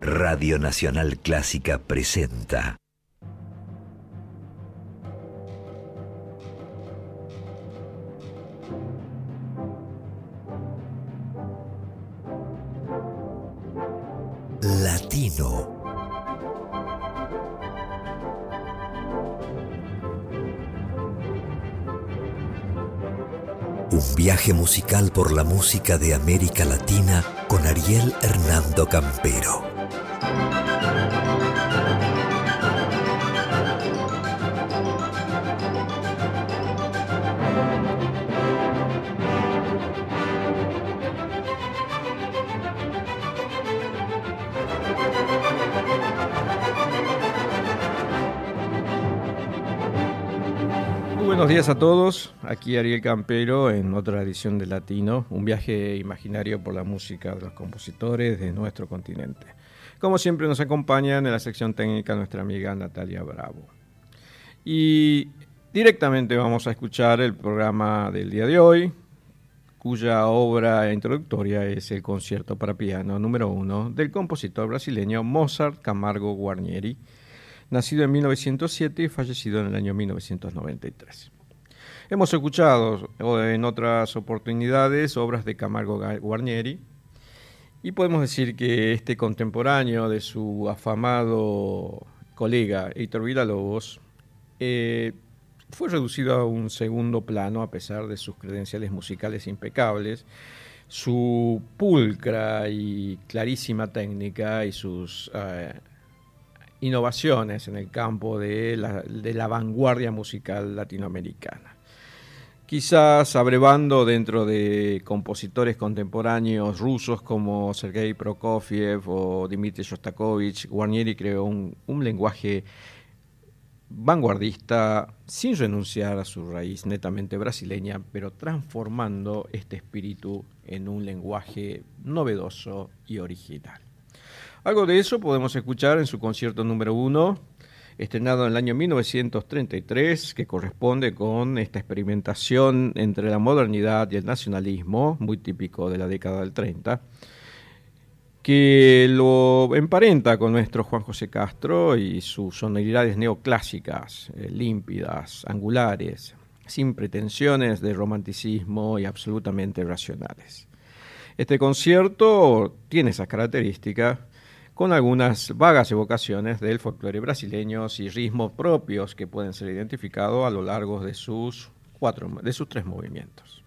Radio Nacional Clásica presenta Latino. Un viaje musical por la música de América Latina con Ariel Hernando Campero. Buenos días a todos, aquí Ariel Campero en otra edición de Latino, un viaje imaginario por la música de los compositores de nuestro continente. Como siempre nos acompaña en la sección técnica nuestra amiga Natalia Bravo. Y directamente vamos a escuchar el programa del día de hoy, cuya obra introductoria es el concierto para piano número 1 del compositor brasileño Mozart Camargo Guarnieri, nacido en 1907 y fallecido en el año 1993. Hemos escuchado en otras oportunidades obras de Camargo Guarnieri y podemos decir que este contemporáneo de su afamado colega Heitor Villa-Lobos fue reducido a un segundo plano a pesar de sus credenciales musicales impecables, su pulcra y clarísima técnica y sus innovaciones en el campo de la vanguardia musical latinoamericana. Quizás abrevando dentro de compositores contemporáneos rusos como Sergei Prokofiev o Dmitri Shostakovich, Guarnieri creó un lenguaje vanguardista sin renunciar a su raíz netamente brasileña, pero transformando este espíritu en un lenguaje novedoso y original. Algo de eso podemos escuchar en su concierto número 1, estrenado en el año 1933, que corresponde con esta experimentación entre la modernidad y el nacionalismo, muy típico de la década del 30, que lo emparenta con nuestro Juan José Castro y sus sonoridades neoclásicas, límpidas, angulares, sin pretensiones de romanticismo y absolutamente racionales. Este concierto tiene esas características, con algunas vagas evocaciones del folclore brasileño y ritmos propios que pueden ser identificados a lo largo de sus 3 movimientos.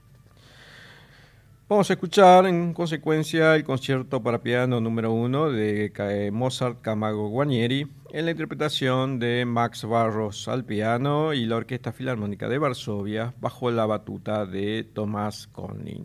Vamos a escuchar en consecuencia el concierto para piano número 1 de Mozart Camargo Guarnieri en la interpretación de Max Barros al piano y la Orquesta Filarmónica de Varsovia bajo la batuta de Tomás Konlin.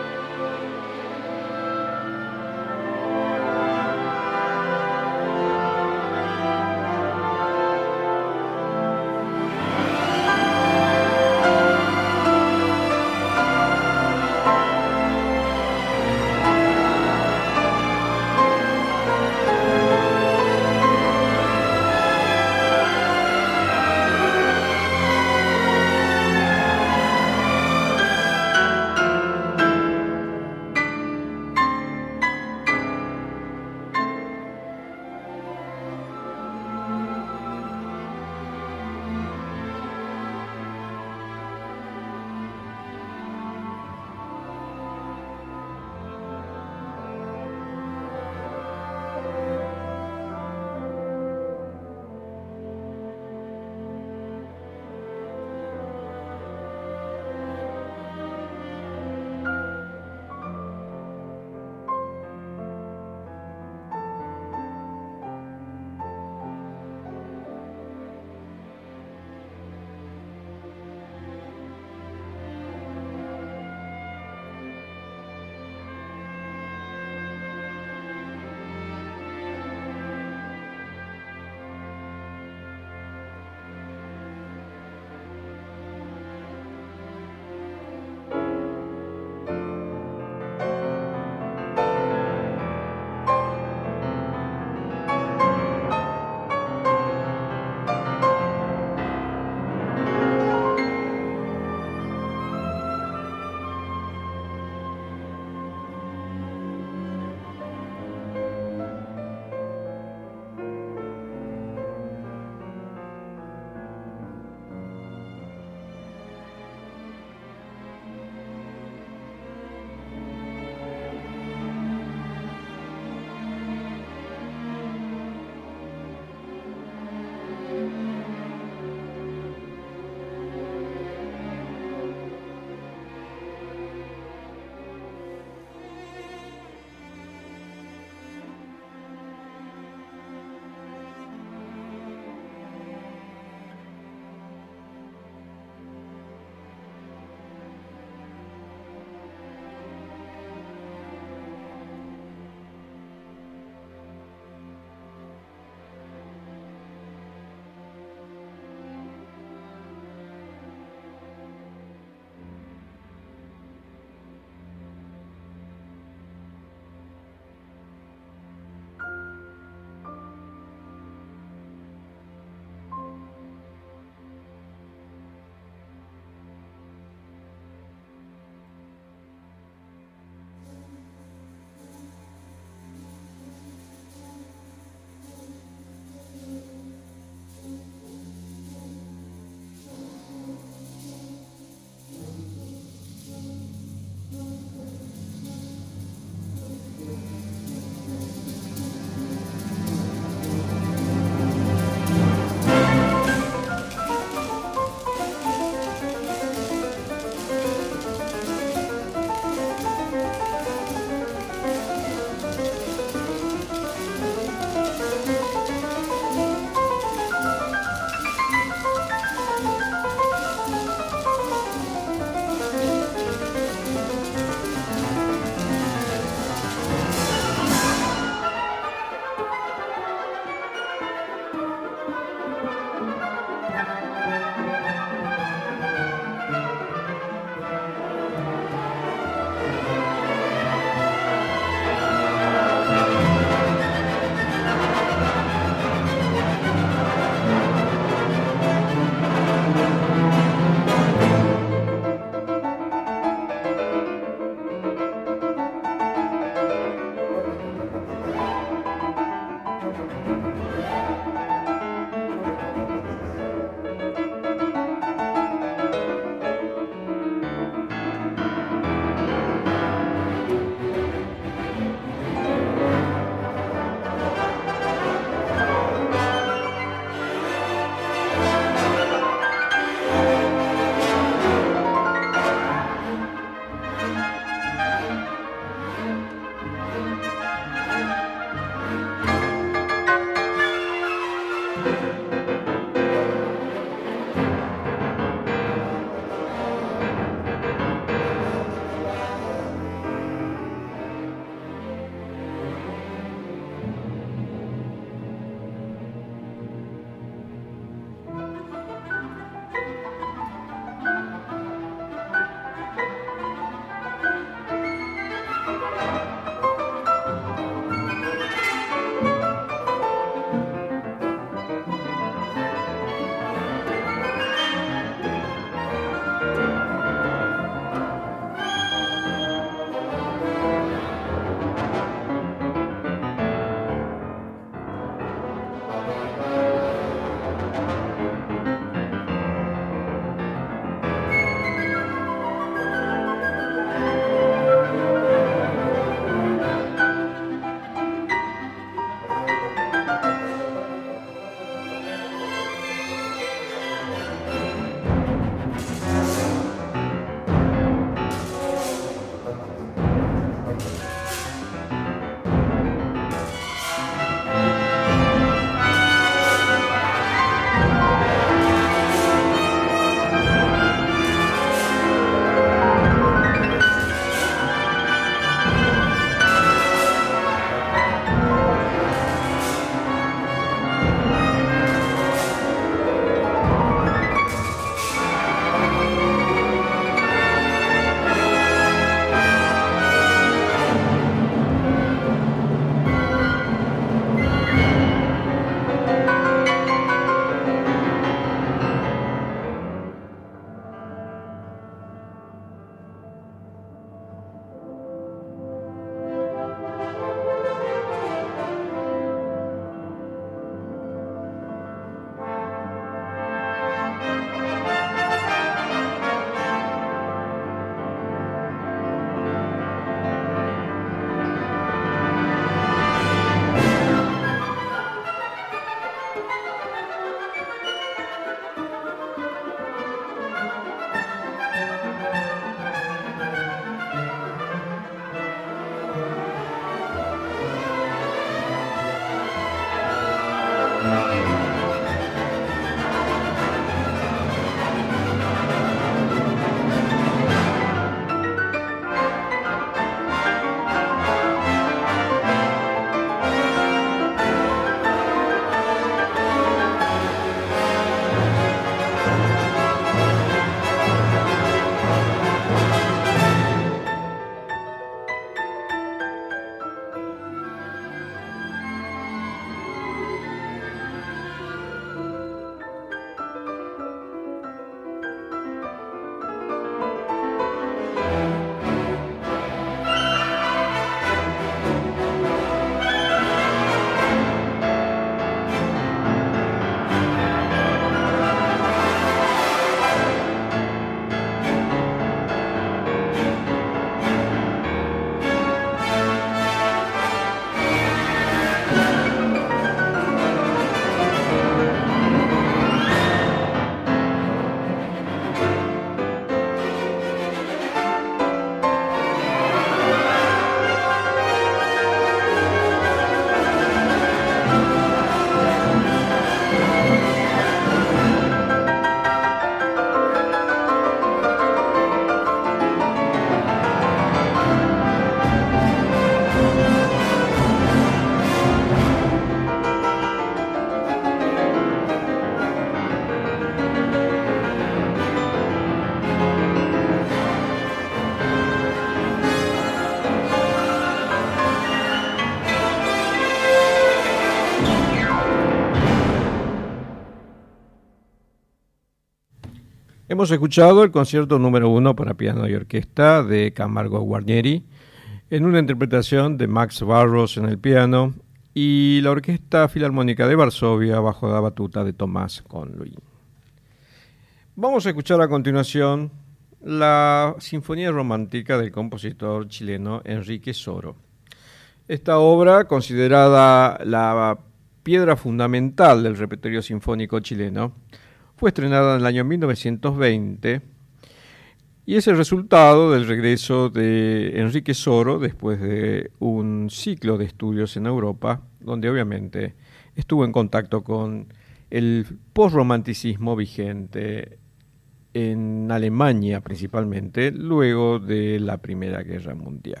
Hemos escuchado el concierto número 1 para piano y orquesta de Camargo Guarnieri, en una interpretación de Max Barros en el piano y la Orquesta Filarmónica de Varsovia bajo la batuta de Tomás Conluin. Vamos a escuchar a continuación la Sinfonía Romántica del compositor chileno Enrique Soro. Esta obra, considerada la piedra fundamental del repertorio sinfónico chileno, fue estrenada en el año 1920 y es el resultado del regreso de Enrique Soro después de un ciclo de estudios en Europa, donde obviamente estuvo en contacto con el posromanticismo vigente en Alemania principalmente, luego de la Primera Guerra Mundial.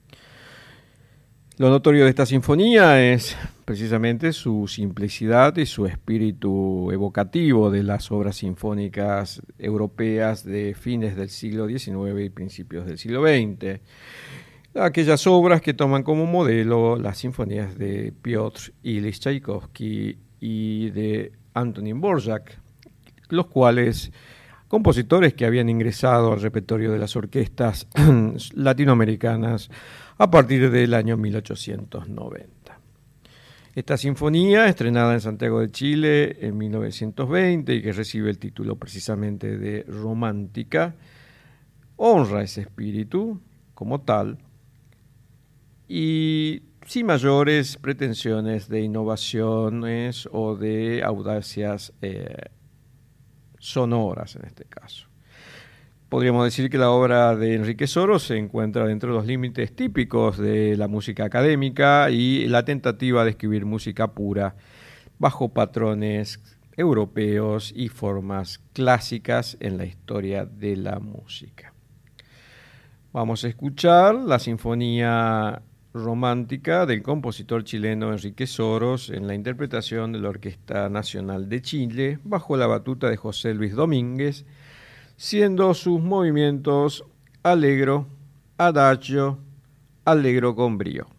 Lo notorio de esta sinfonía es precisamente su simplicidad y su espíritu evocativo de las obras sinfónicas europeas de fines del siglo XIX y principios del siglo XX. Aquellas obras que toman como modelo las sinfonías de Piotr Ilyich Tchaikovsky y de Antonín Dvořák, los cuales compositores que habían ingresado al repertorio de las orquestas latinoamericanas a partir del año 1890. Esta sinfonía, estrenada en Santiago de Chile en 1920 y que recibe el título precisamente de Romántica, honra ese espíritu como tal y sin mayores pretensiones de innovaciones o de audacias sonoras en este caso. Podríamos decir que la obra de Enrique Soro se encuentra dentro de los límites típicos de la música académica y la tentativa de escribir música pura bajo patrones europeos y formas clásicas en la historia de la música. Vamos a escuchar la Sinfonía Romántica del compositor chileno Enrique Soro en la interpretación de la Orquesta Nacional de Chile bajo la batuta de José Luis Domínguez, siendo sus movimientos allegro, adagio, allegro con brío.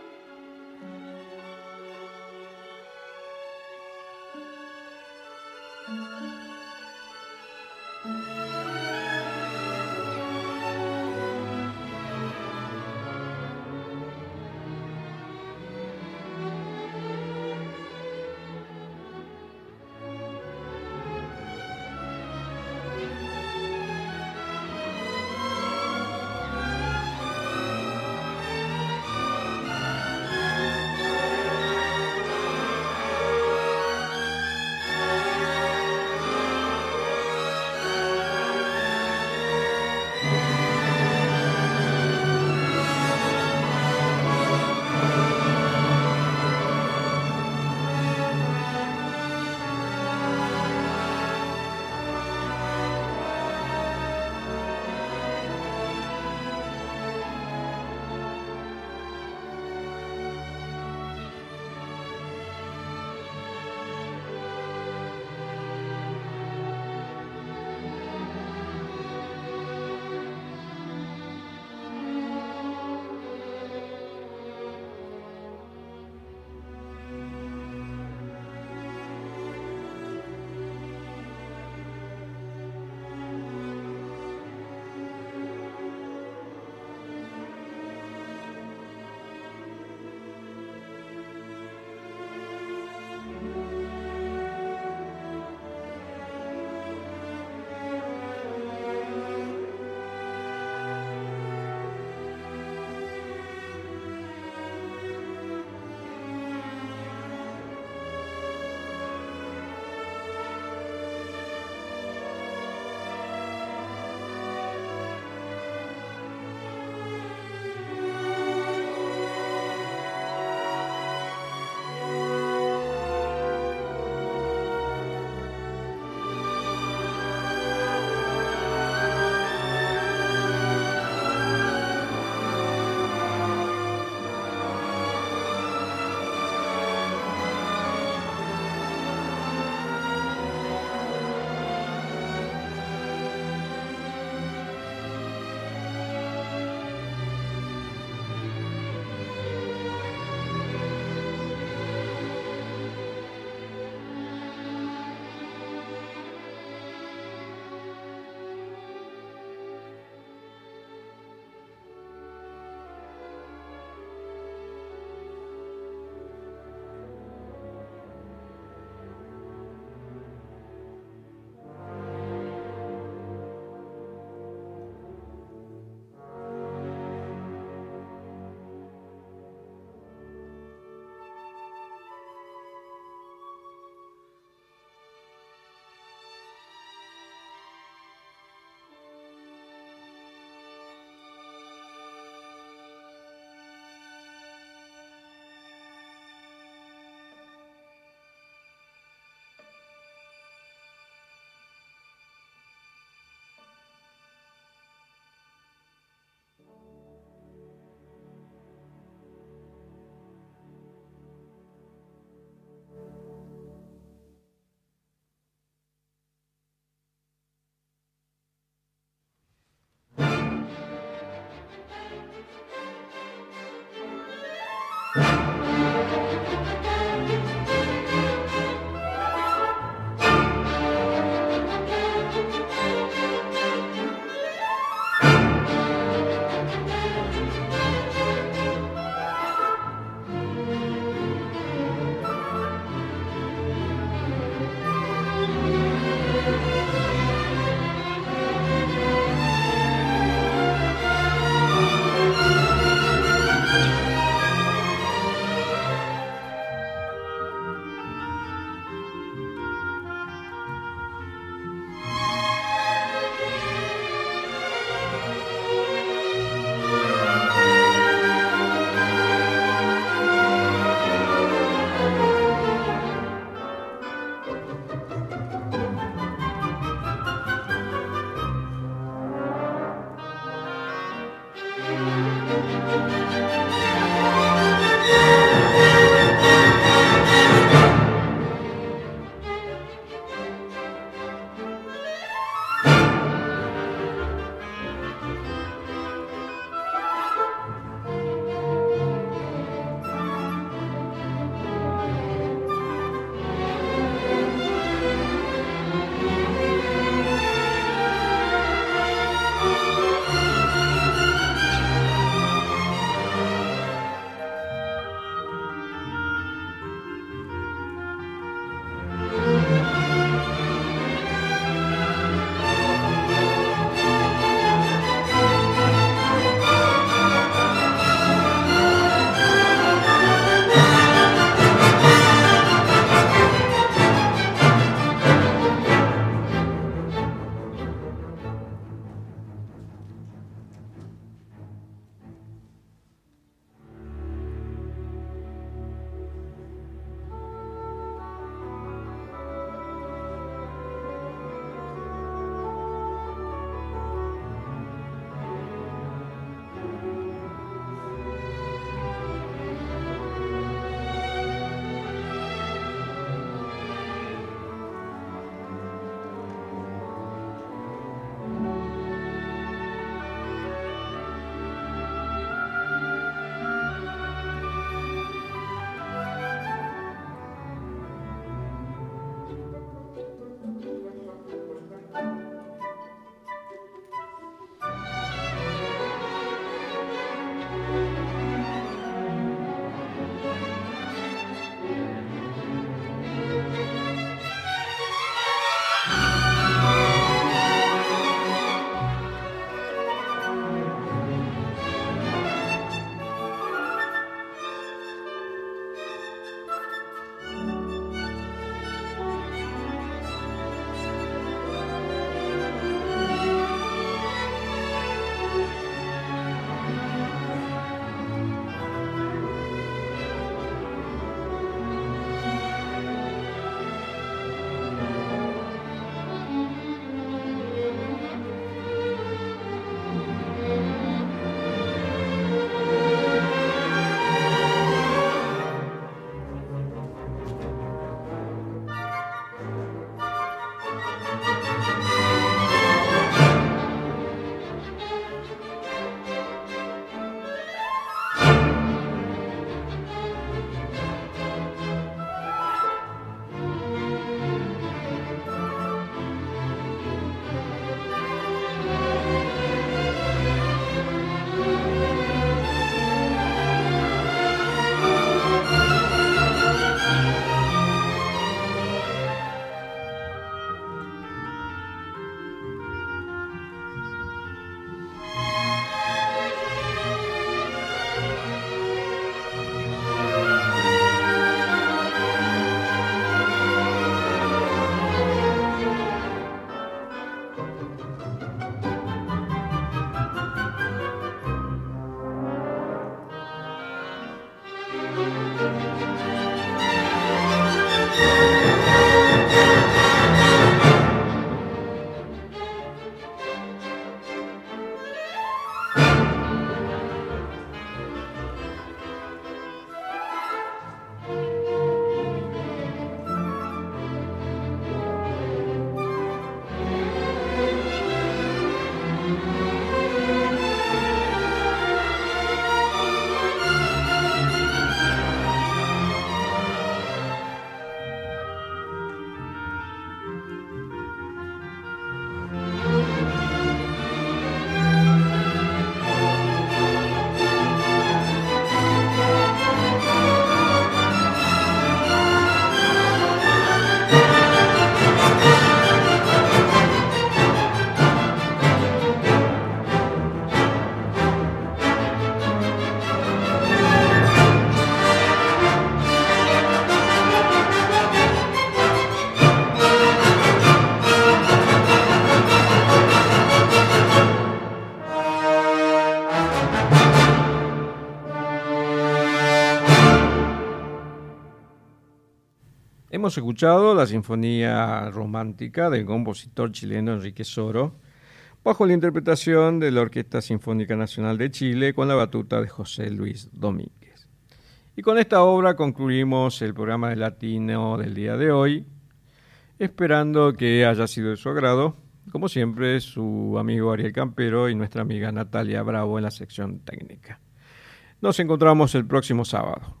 Hemos escuchado la Sinfonía Romántica del compositor chileno Enrique Soro, bajo la interpretación de la Orquesta Sinfónica Nacional de Chile con la batuta de José Luis Domínguez. Y con esta obra concluimos el programa de Latino del día de hoy, esperando que haya sido de su agrado. Como siempre, su amigo Ariel Campero y nuestra amiga Natalia Bravo en la sección técnica. Nos encontramos el próximo sábado.